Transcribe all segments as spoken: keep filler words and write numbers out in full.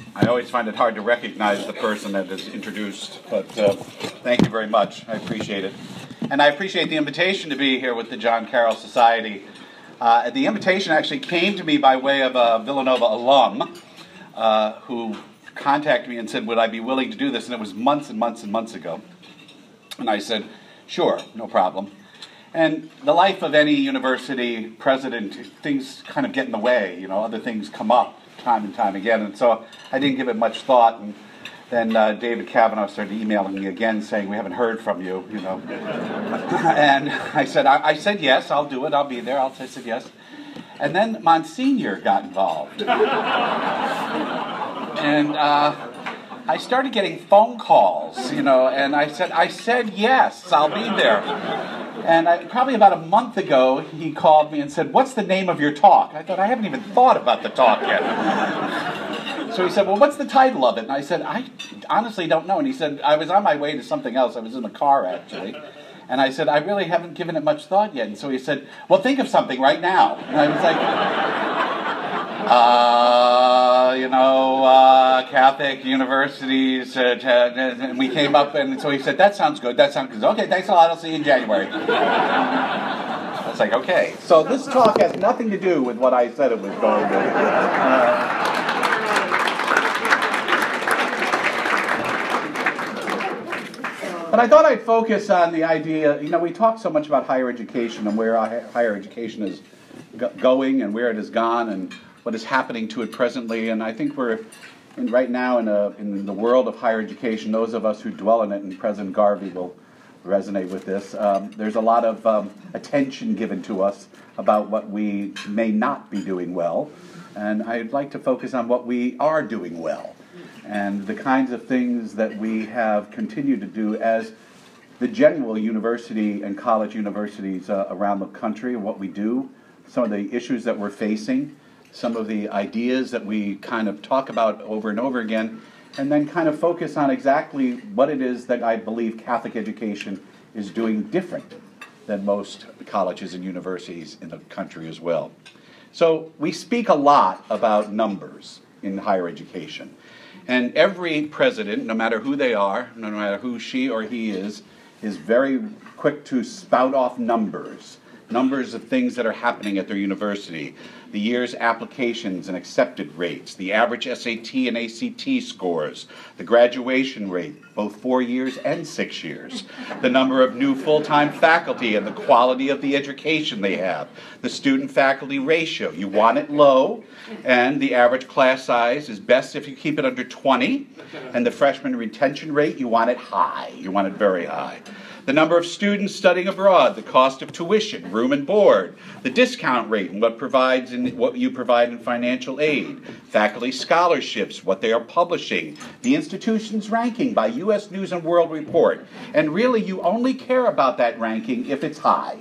I always find it hard to recognize the person that is introduced, but uh, thank you very much. I appreciate it. And I appreciate the invitation to be here with the John Carroll Society. Uh, the invitation actually came to me by way of a Villanova alum uh, who contacted me and said, would I be willing to do this? And it was months and months and months ago. And I said, sure, no problem. And the life of any university president, things kind of get in the way, you know, other things come up time and time again. And so I didn't give it much thought. And then uh, David Kavanaugh started emailing me again saying, we haven't heard from you, you know. And I said, I, I said yes, I'll do it, I'll be there. I'll, I said yes. And then Monsignor got involved. And uh, I started getting phone calls, you know, and I said, I said yes, I'll be there. And I, probably about a month ago, he called me and said, what's the name of your talk? I thought, I haven't even thought about the talk yet. So he said, well, what's the title of it? And I said, I honestly don't know. And he said, I was on my way to something else. I was in a car, actually. And I said, I really haven't given it much thought yet. And so he said, well, think of something right now. And I was like, uh, you know, uh, Catholic universities. Uh, t- and we came up, and so he said, that sounds good. That sounds good. Okay, thanks a lot. I'll see you in January. I was like, okay. So this talk has nothing to do with what I said it was going to. Uh, But I thought I'd focus on the idea, you know, we talk so much about higher education and where our higher education is go- going and where it has gone and what is happening to it presently. And I think we're in, right now in, a, in the world of higher education, those of us who dwell in it, and President Garvey will resonate with this, um, there's a lot of um, attention given to us about what we may not be doing well. And I'd like to focus on what we are doing well, and the kinds of things that we have continued to do as the general university and college universities uh, around the country, what we do, some of the issues that we're facing, some of the ideas that we kind of talk about over and over again, and then kind of focus on exactly what it is that I believe Catholic education is doing different than most colleges and universities in the country as well. So we speak a lot about numbers in higher education. And every president, no matter who they are, no matter who she or he is, is very quick to spout off numbers. Numbers of things that are happening at their university. The year's applications and accepted rates, the average S A T and A C T scores, the graduation rate, both four years and six years, the number of new full-time faculty and the quality of the education they have, the student-faculty ratio. You want it low, and the average class size is best if you keep it under twenty, and the freshman retention rate, you want it high. You want it very high. The number of students studying abroad, the cost of tuition, room and board, the discount rate and what provides in what you provide in financial aid, faculty scholarships, what they are publishing, the institution's ranking by U S News and World Report. And really, you only care about that ranking if it's high.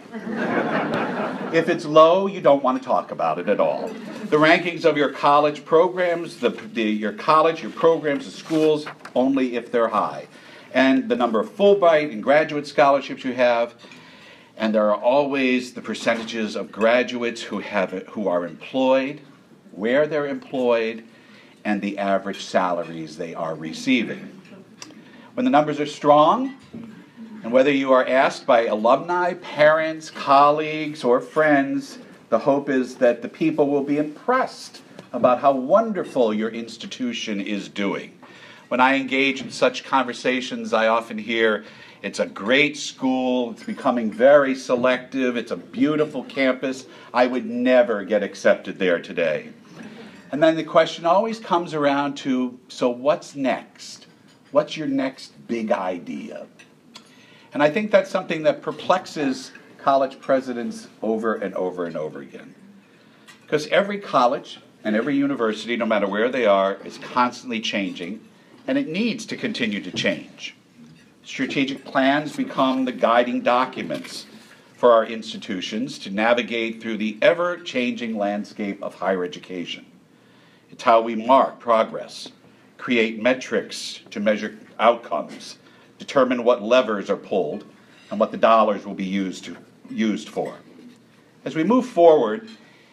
If it's low, you don't want to talk about it at all. The rankings of your college programs, the, the, your college, your programs, the schools, only if they're high. And the number of Fulbright and graduate scholarships you have, and there are always the percentages of graduates who have who are employed, where they're employed, and the average salaries they are receiving. When the numbers are strong, and whether you are asked by alumni, parents, colleagues, or friends, the hope is that the people will be impressed about how wonderful your institution is doing. When I engage in such conversations, I often hear, it's a great school, it's becoming very selective, it's a beautiful campus, I would never get accepted there today. And then the question always comes around to, so what's next? What's your next big idea? And I think that's something that perplexes college presidents over and over and over again. Because every college and every university, no matter where they are, is constantly changing, and it needs to continue to change. Strategic plans become the guiding documents for our institutions to navigate through the ever-changing landscape of higher education. It's how we mark progress, create metrics to measure outcomes, determine what levers are pulled, and what the dollars will be used, to, used for. As we move forward,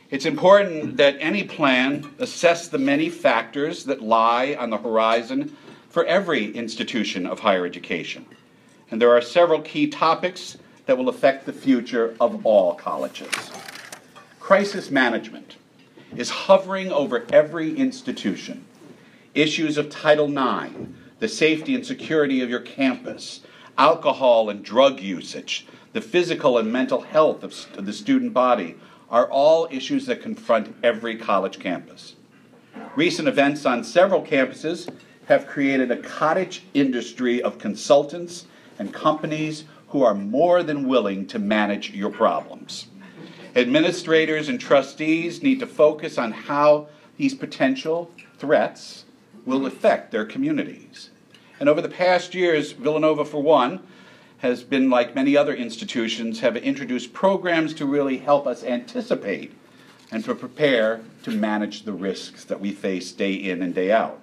It's important that any plan assess the many factors that lie on the horizon for every institution of higher education. And there are several key topics that will affect the future of all colleges. Crisis management is hovering over every institution. Issues of Title nine, the safety and security of your campus, alcohol and drug usage, the physical and mental health of the student body are all issues that confront every college campus. Recent events on several campuses have created a cottage industry of consultants and companies who are more than willing to manage your problems. Administrators and trustees need to focus on how these potential threats will affect their communities. And over the past years, Villanova, for one, has been, like many other institutions, have introduced programs to really help us anticipate and to prepare to manage the risks that we face day in and day out.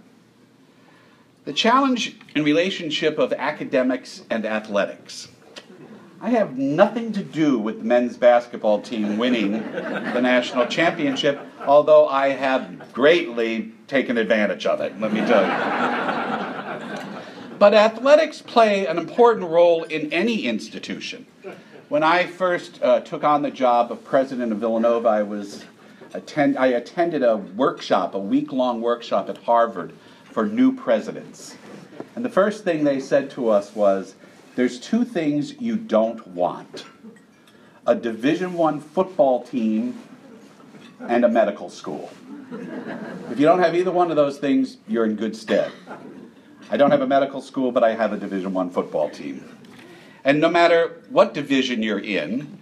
The challenge in relationship of academics and athletics. I have nothing to do with the men's basketball team winning the national championship, although I have greatly taken advantage of it, let me tell you. But athletics play an important role in any institution. When I first uh, took on the job of president of Villanova, I, was attend I attended a workshop, a week-long workshop at Harvard for new presidents. And the first thing they said to us was, there's two things you don't want: a Division One football team and a medical school. If you don't have either one of those things, you're in good stead. I don't have a medical school, but I have a Division One football team. And no matter what division you're in,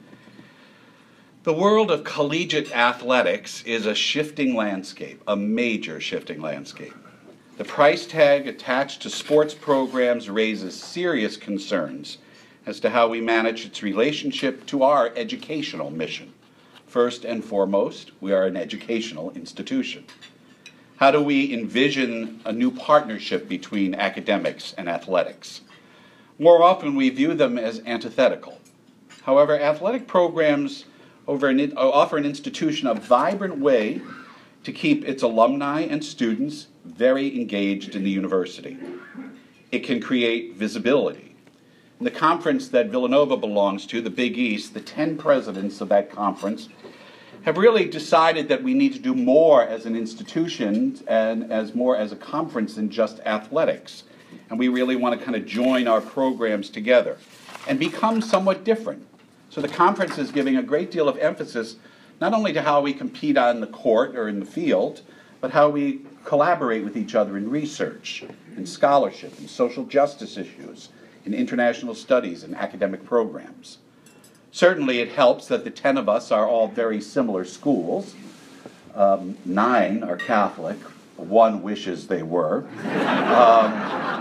the world of collegiate athletics is a shifting landscape, a major shifting landscape. The price tag attached to sports programs raises serious concerns as to how we manage its relationship to our educational mission. First and foremost, we are an educational institution. How do we envision a new partnership between academics and athletics? More often, we view them as antithetical. However, athletic programs offer an institution a vibrant way to keep its alumni and students very engaged in the university. It can create visibility. In the conference that Villanova belongs to, the Big East, the ten presidents of that conference have really decided that we need to do more as an institution and as more as a conference than just athletics. And we really want to kind of join our programs together and become somewhat different. So the conference is giving a great deal of emphasis not only to how we compete on the court or in the field, but how we collaborate with each other in research, in scholarship, in social justice issues, in international studies, and academic programs. Certainly it helps that the ten of us are all very similar schools. Um, nine are Catholic, one wishes they were. Um,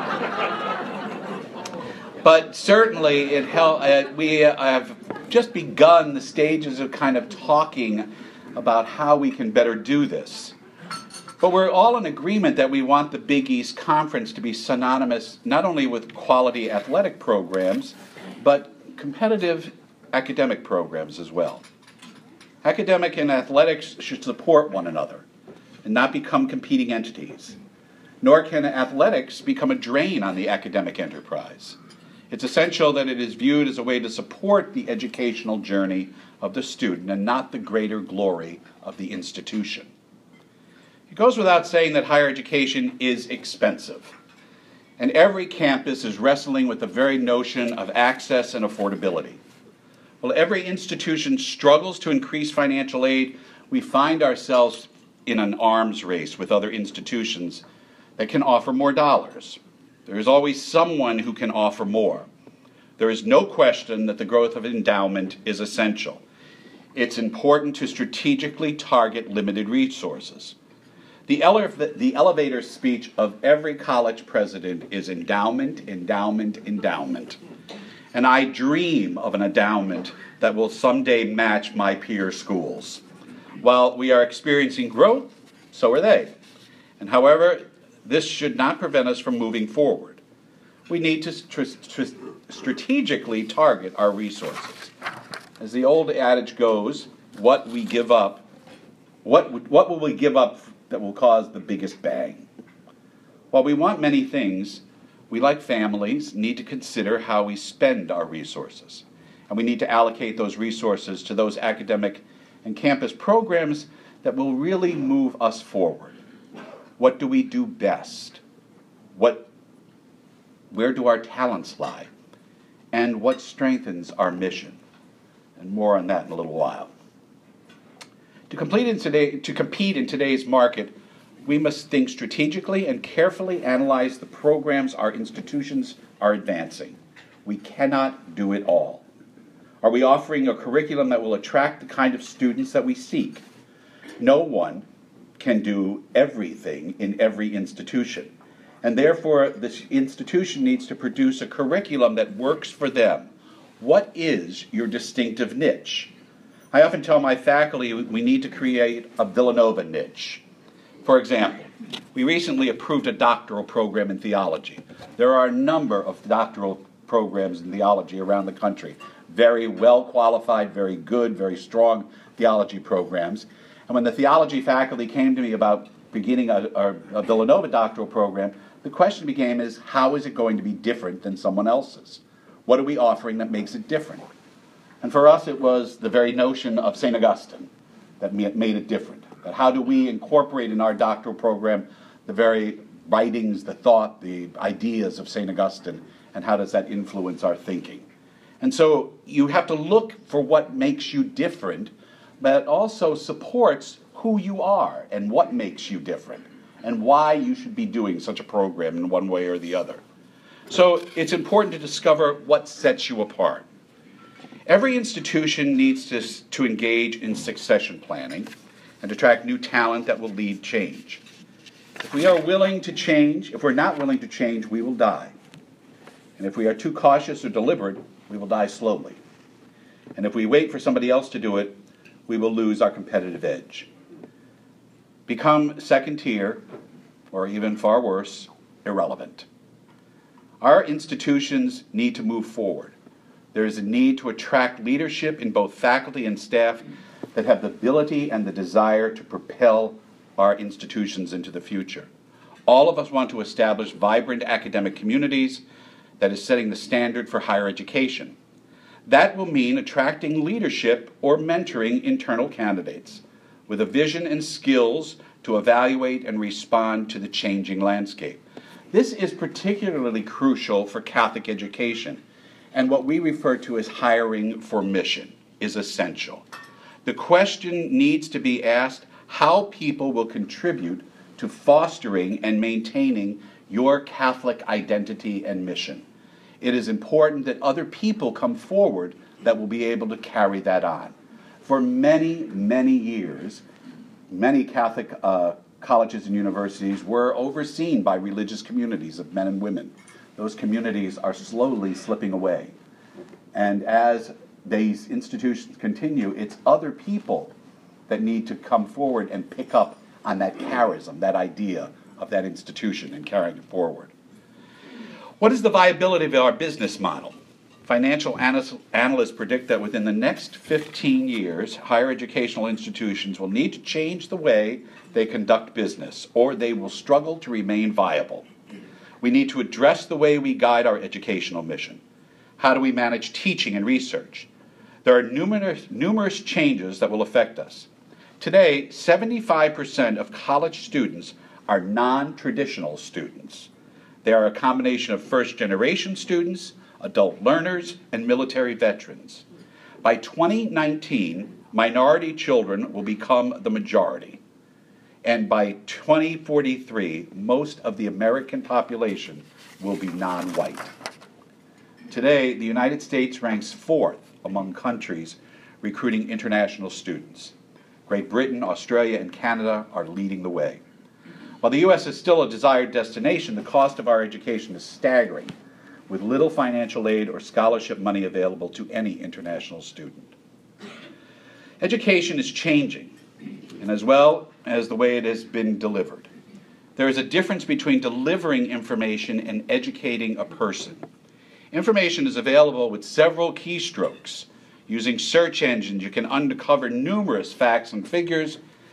but certainly it help, uh, we have just begun the stages of kind of talking about how we can better do this. But we're all in agreement that we want the Big East Conference to be synonymous not only with quality athletic programs, but competitive academic programs as well. Academic and athletics should support one another and not become competing entities. Nor can athletics become a drain on the academic enterprise. It's essential that it is viewed as a way to support the educational journey of the student and not the greater glory of the institution. It goes without saying that higher education is expensive, and every campus is wrestling with the very notion of access and affordability. While every institution struggles to increase financial aid, we find ourselves in an arms race with other institutions that can offer more dollars. There is always someone who can offer more. There is no question that the growth of endowment is essential. It's important to strategically target limited resources. The, ele the elevator speech of every college president is endowment, endowment, endowment. And I dream of an endowment that will someday match my peer schools. While we are experiencing growth, so are they. And however, this should not prevent us from moving forward. We need to tr tr strategically target our resources. As the old adage goes, what we give up What, would, what will we give up that will cause the biggest bang? While we want many things, we, like families, need to consider how we spend our resources. And we need to allocate those resources to those academic and campus programs that will really move us forward. What do we do best? What, where do our talents lie? And what strengthens our mission? And more on that in a little while. To, complete in today, to compete in today's market, we must think strategically and carefully analyze the programs our institutions are advancing. We cannot do it all. Are we offering a curriculum that will attract the kind of students that we seek? No one can do everything in every institution, and therefore this institution needs to produce a curriculum that works for them. What is your distinctive niche? I often tell my faculty we need to create a Villanova niche. For example, we recently approved a doctoral program in theology. There are a number of doctoral programs in theology around the country. Very well qualified, very good, very strong theology programs. And when the theology faculty came to me about beginning a, a, a Villanova doctoral program, the question became is, how is it going to be different than someone else's? What are we offering that makes it different? And for us, it was the very notion of Saint Augustine that made it different. But how do we incorporate in our doctoral program the very writings, the thought, the ideas of Saint Augustine, and how does that influence our thinking? And so you have to look for what makes you different, but also supports who you are and what makes you different, and why you should be doing such a program in one way or the other. So it's important to discover what sets you apart. Every institution needs to, to engage in succession planning and attract new talent that will lead change. If we are willing to change, if we're not willing to change, we will die. And if we are too cautious or deliberate, we will die slowly. And if we wait for somebody else to do it, we will lose our competitive edge. Become second tier, or even far worse, irrelevant. Our institutions need to move forward. There is a need to attract leadership in both faculty and staff that have the ability and the desire to propel our institutions into the future. All of us want to establish vibrant academic communities that is setting the standard for higher education. That will mean attracting leadership or mentoring internal candidates with a vision and skills to evaluate and respond to the changing landscape. This is particularly crucial for Catholic education, and what we refer to as hiring for mission is essential. The question needs to be asked how people will contribute to fostering and maintaining your Catholic identity and mission. It is important that other people come forward that will be able to carry that on. For many, many years, many Catholic uh, colleges and universities were overseen by religious communities of men and women. Those communities are slowly slipping away. And as these institutions continue, it's other people that need to come forward and pick up on that charism, that idea of that institution and carrying it forward. What is the viability of our business model? Financial analysts predict that within the next fifteen years, higher educational institutions will need to change the way they conduct business, or they will struggle to remain viable. We need to address the way we guide our educational mission. How do we manage teaching and research? There are numerous, numerous changes that will affect us. Today, seventy-five percent of college students are non-traditional students. They are a combination of first-generation students, adult learners, and military veterans. By twenty nineteen, minority children will become the majority. And by twenty forty-three, most of the American population will be non-white. Today, the United States ranks fourth among countries recruiting international students. Great Britain, Australia, and Canada are leading the way. While the U S is still a desired destination, the cost of our education is staggering, with little financial aid or scholarship money available to any international student. Education is changing, and as well as the way it has been delivered. There is a difference between delivering information and educating a person. Information is available with several keystrokes. Using search engines, you can uncover numerous facts and figures,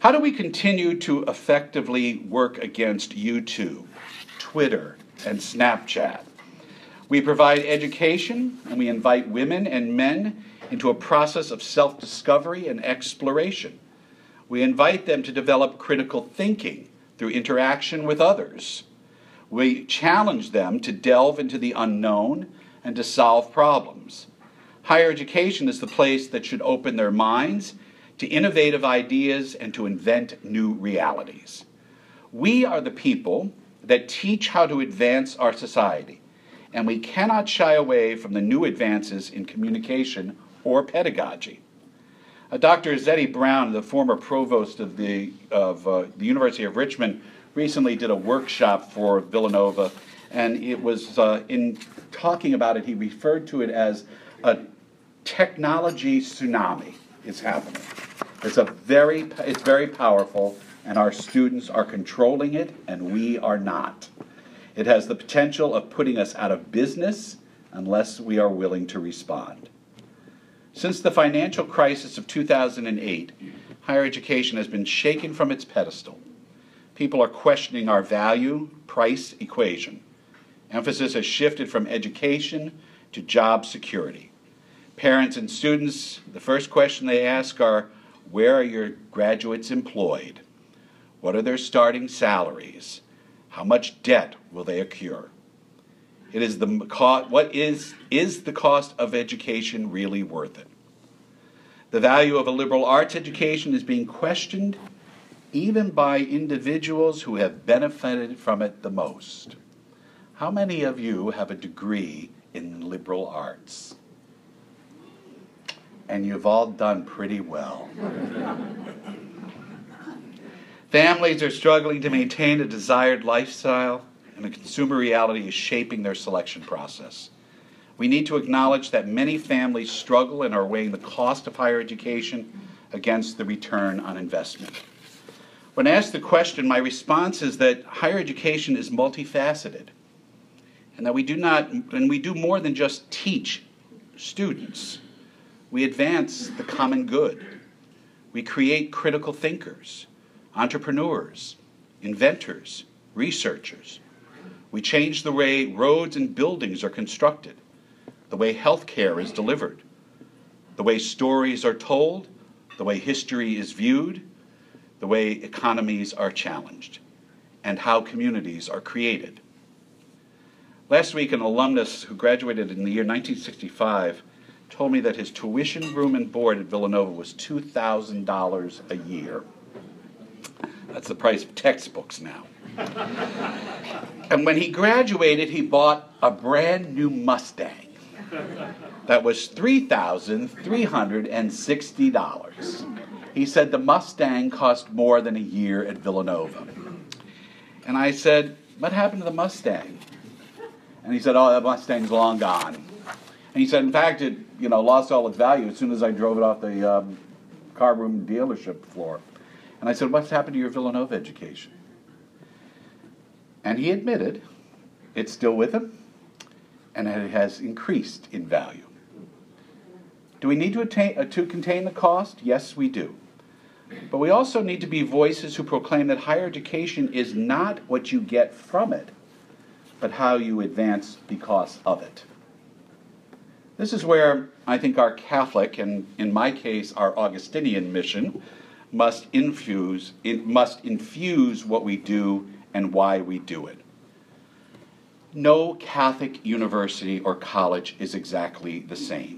How do we continue to effectively work against YouTube, Twitter, and Snapchat? We provide education, and we invite women and men into a process of self-discovery and exploration. We invite them to develop critical thinking through interaction with others. We challenge them to delve into the unknown and to solve problems. Higher education is the place that should open their minds to innovative ideas and to invent new realities. We are the people that teach how to advance our society, and we cannot shy away from the new advances in communication or pedagogy. Uh, Doctor Zeddy Brown, the former provost of the, of, uh, the University of Richmond, recently did a workshop for Villanova, and it was, uh, in talking about it, he referred to it as a technology tsunami is happening. It's a very, it's very powerful, and our students are controlling it, and we are not. It has the potential of putting us out of business unless we are willing to respond. Since the financial crisis of two thousand eight, higher education has been shaken from its pedestal. People are questioning our value-price equation. Emphasis has shifted from education to job security. Parents and students, the first question they ask are, where are your graduates employed? What are their starting salaries? How much debt will they accrue? It is the co- what is, is the cost of education really worth it? The value of a liberal arts education is being questioned even by individuals who have benefited from it the most. How many of you have a degree in liberal arts? And you've all done pretty well. Families are struggling to maintain a desired lifestyle, and the consumer reality is shaping their selection process. We need to acknowledge that many families struggle and are weighing the cost of higher education against the return on investment. When asked the question, my response is that higher education is multifaceted, and that we do not, and we do more than just teach students. We advance the common good. We create critical thinkers, entrepreneurs, inventors, researchers. We change the way roads and buildings are constructed, the way healthcare is delivered, the way stories are told, the way history is viewed, the way economies are challenged, and how communities are created. Last week, an alumnus who graduated in the year nineteen sixty-five told me that his tuition, room, and board at Villanova was two thousand dollars a year. That's the price of textbooks now. And when he graduated, he bought a brand new Mustang that was three thousand three hundred sixty dollars. He said the Mustang cost more than a year at Villanova. And I said, what happened to the Mustang? And he said, oh, that Mustang's long gone. And he said, in fact, it you know lost all its value as soon as I drove it off the um, car room dealership floor. And I said, what's happened to your Villanova education? And he admitted it's still with him, and it has increased in value. Do we need to, attain, uh, to contain the cost? Yes, we do. But we also need to be voices who proclaim that higher education is not what you get from it, but how you advance because of it. This is where I think our Catholic, and in my case, our Augustinian mission, must infuse, it must infuse what we do and why we do it. No Catholic university or college is exactly the same.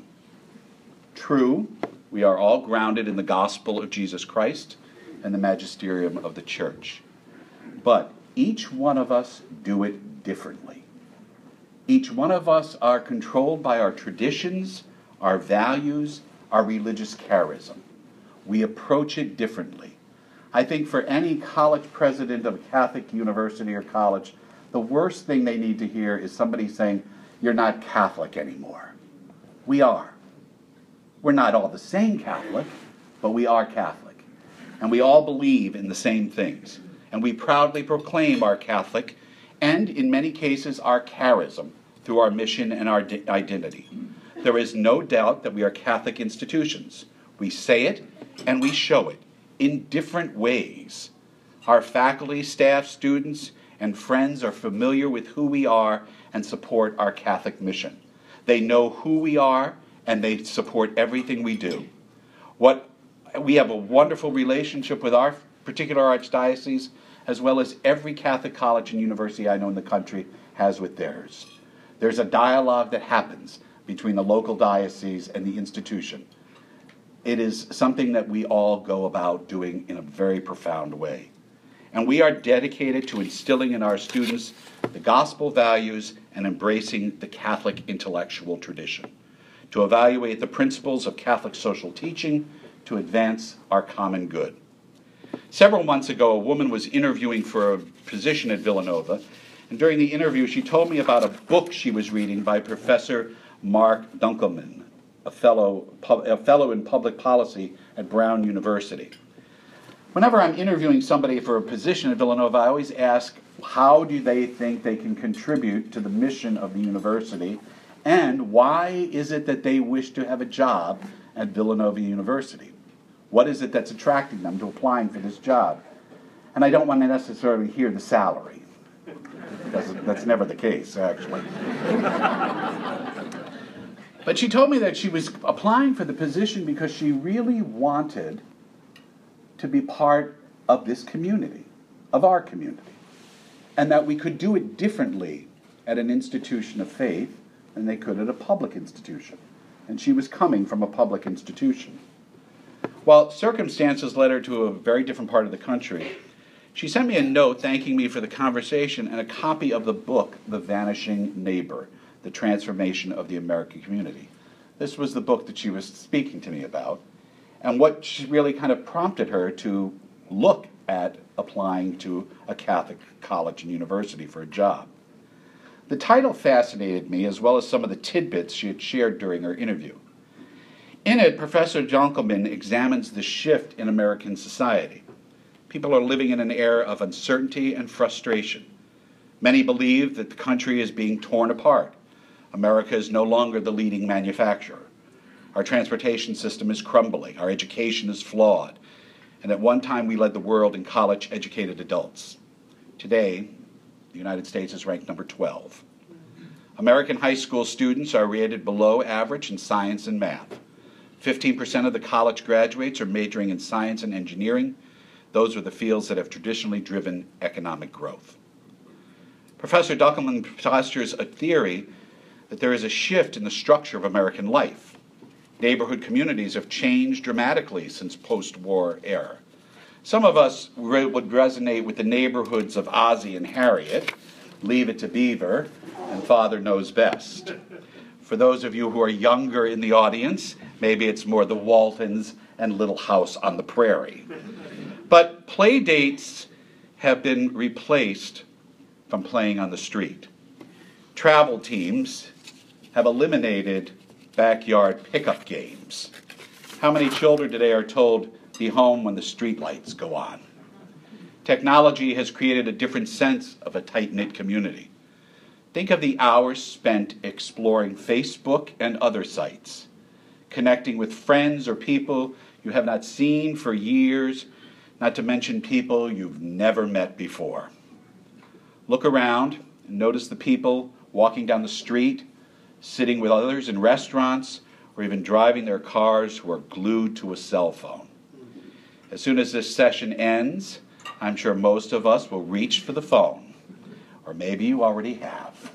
True, we are all grounded in the gospel of Jesus Christ and the magisterium of the church. But each one of us do it differently. Each one of us are controlled by our traditions, our values, our religious charism. We approach it differently. I think for any college president of a Catholic university or college, the worst thing they need to hear is somebody saying, you're not Catholic anymore. We are. We're not all the same Catholic, but we are Catholic. And we all believe in the same things. And we proudly proclaim our Catholic, and in many cases our charism, through our mission and our identity. There is no doubt that we are Catholic institutions. We say it and we show it in different ways. Our faculty, staff, students, and friends are familiar with who we are and support our Catholic mission. They know who we are and they support everything we do. What, we have a wonderful relationship with our particular archdiocese, as well as every Catholic college and university I know in the country has with theirs. There's a dialogue that happens between the local diocese and the institution. It is something that we all go about doing in a very profound way. And we are dedicated to instilling in our students the gospel values and embracing the Catholic intellectual tradition, to evaluate the principles of Catholic social teaching to advance our common good. Several months ago, a woman was interviewing for a position at Villanova, and during the interview, she told me about a book she was reading by Professor Mark Dunkelman, a fellow, a fellow in public policy at Brown University. Whenever I'm interviewing somebody for a position at Villanova, I always ask, how do they think they can contribute to the mission of the university, and why is it that they wish to have a job at Villanova University? What is it that's attracting them to applying for this job? And I don't want to necessarily hear the salary, because that's never the case, actually. But she told me that she was applying for the position because she really wanted to be part of this community, of our community, and that we could do it differently at an institution of faith than they could at a public institution. And she was coming from a public institution. While circumstances led her to a very different part of the country, she sent me a note thanking me for the conversation and a copy of the book, The Vanishing Neighbor, The Transformation of the American Community. This was the book that she was speaking to me about, and what she really kind of prompted her to look at applying to a Catholic college and university for a job. The title fascinated me, as well as some of the tidbits she had shared during her interview. In it, Professor Dunkelman examines the shift in American society. People are living in an era of uncertainty and frustration. Many believe that the country is being torn apart. America is no longer the leading manufacturer. Our transportation system is crumbling. Our education is flawed. And at one time, we led the world in college-educated adults. Today, the United States is ranked number twelve. American high school students are rated below average in science and math. fifteen percent of the college graduates are majoring in science and engineering. Those are the fields that have traditionally driven economic growth. Professor Dunkelman postures a theory that there is a shift in the structure of American life. Neighborhood communities have changed dramatically since post-war era. Some of us re- would resonate with the neighborhoods of Ozzie and Harriet, Leave It to Beaver, and Father Knows Best. For those of you who are younger in the audience, maybe it's more the Waltons and Little House on the Prairie. But play dates have been replaced from playing on the street. Travel teams have eliminated backyard pickup games. How many children today are told, be home when the street lights go on? Technology has created a different sense of a tight-knit community. Think of the hours spent exploring Facebook and other sites, connecting with friends or people you have not seen for years, not to mention people you've never met before. Look around and notice the people walking down the street, sitting with others in restaurants, or even driving their cars who are glued to a cell phone. As soon as this session ends, I'm sure most of us will reach for the phone, or maybe you already have.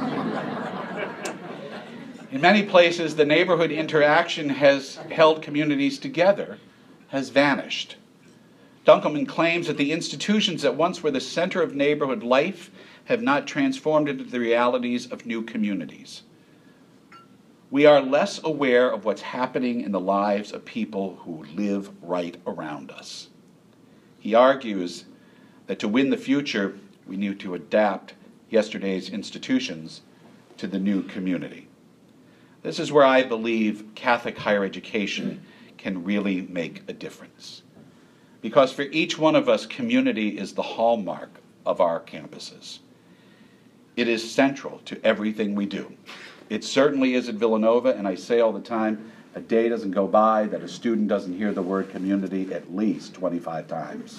In many places, the neighborhood interaction has held communities together has vanished. Dunkelman claims that the institutions that once were the center of neighborhood life have not transformed into the realities of new communities. We are less aware of what's happening in the lives of people who live right around us. He argues that to win the future, we need to adapt yesterday's institutions to the new community. This is where I believe Catholic higher education can really make a difference. Because for each one of us, community is the hallmark of our campuses. It is central to everything we do. It certainly is at Villanova, and I say all the time, A day doesn't go by that a student doesn't hear the word community at least twenty-five times.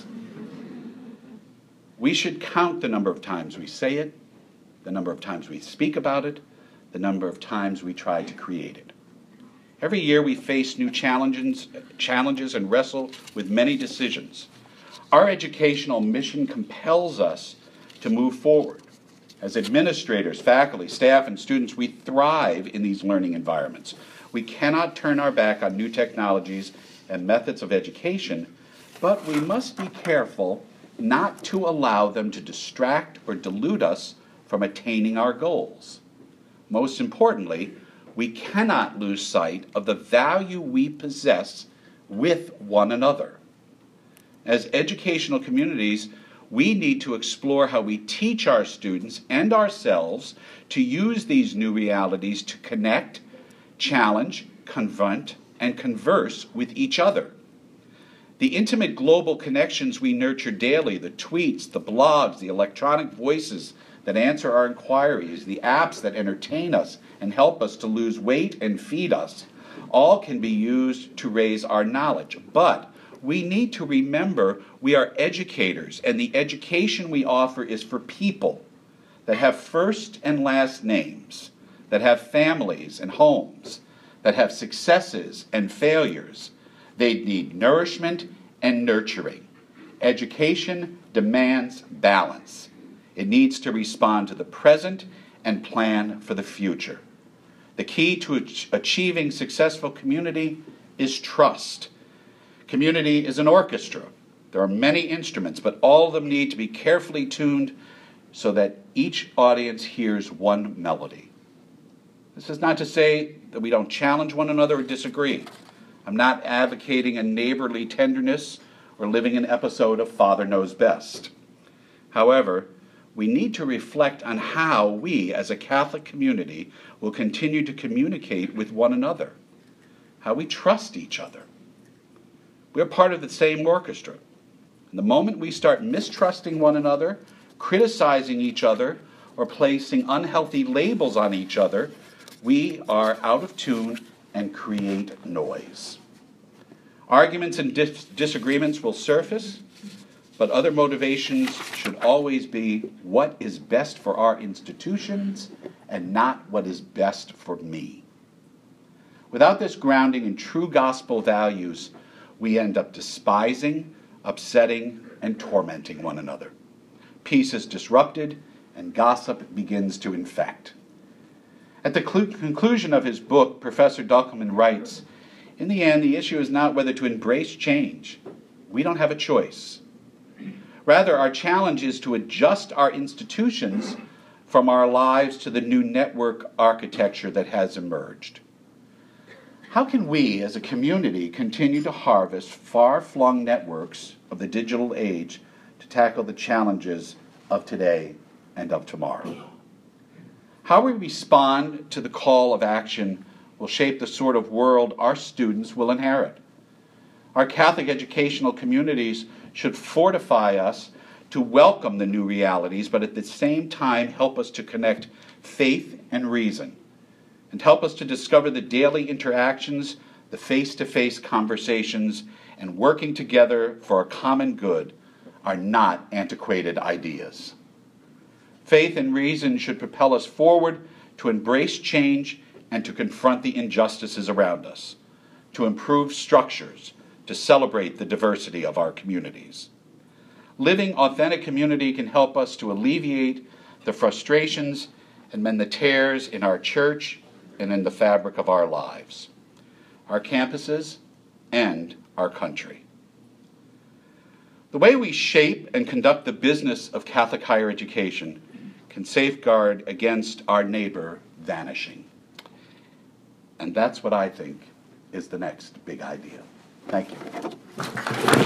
We should count the number of times we say it, the number of times we speak about it, the number of times we try to create it. Every year we face new challenges, challenges and wrestle with many decisions. Our educational mission compels us to move forward. As administrators, faculty, staff, and students, we thrive in these learning environments. We cannot turn our back on new technologies and methods of education, but we must be careful not to allow them to distract or dilute us from attaining our goals. Most importantly, we cannot lose sight of the value we possess with one another. As educational communities, we need to explore how we teach our students and ourselves to use these new realities to connect, challenge, confront, and converse with each other. The intimate global connections we nurture daily, the tweets, the blogs, the electronic voices that answer our inquiries, the apps that entertain us and help us to lose weight and feed us, all can be used to raise our knowledge. But we need to remember we are educators, and the education we offer is for people that have first and last names, that have families and homes, that have successes and failures. They need nourishment and nurturing. Education demands balance. It needs to respond to the present and plan for the future. The key to ach- achieving successful community is trust. Community is an orchestra. There are many instruments, but all of them need to be carefully tuned so that each audience hears one melody. This is not to say that we don't challenge one another or disagree. I'm not advocating a neighborly tenderness or living an episode of Father Knows Best. However, we need to reflect on how we, as a Catholic community, will continue to communicate with one another, how we trust each other. We're part of the same orchestra. And the moment we start mistrusting one another, criticizing each other, or placing unhealthy labels on each other, we are out of tune and create noise. Arguments and dis- disagreements will surface, but other motivations should always be what is best for our institutions and not what is best for me. Without this grounding in true gospel values, we end up despising, upsetting, and tormenting one another. Peace is disrupted, and gossip begins to infect. At the cl- conclusion of his book, Professor Duckelman writes, "In the end, the issue is not whether to embrace change. We don't have a choice. Rather, our challenge is to adjust our institutions from our lives to the new network architecture that has emerged. How can we, as a community, continue to harvest far-flung networks of the digital age to tackle the challenges of today and of tomorrow? How we respond to the call of action will shape the sort of world our students will inherit. Our Catholic educational communities should fortify us to welcome the new realities, but at the same time help us to connect faith and reason, and help us to discover the daily interactions, the face-to-face conversations, and working together for a common good are not antiquated ideas. Faith and reason should propel us forward to embrace change and to confront the injustices around us, to improve structures, to celebrate the diversity of our communities. Living authentic community can help us to alleviate the frustrations and mend the tears in our church and in the fabric of our lives, our campuses, and our country. The way we shape and conduct the business of Catholic higher education can safeguard against our neighbor vanishing. And that's what I think is the next big idea. Thank you.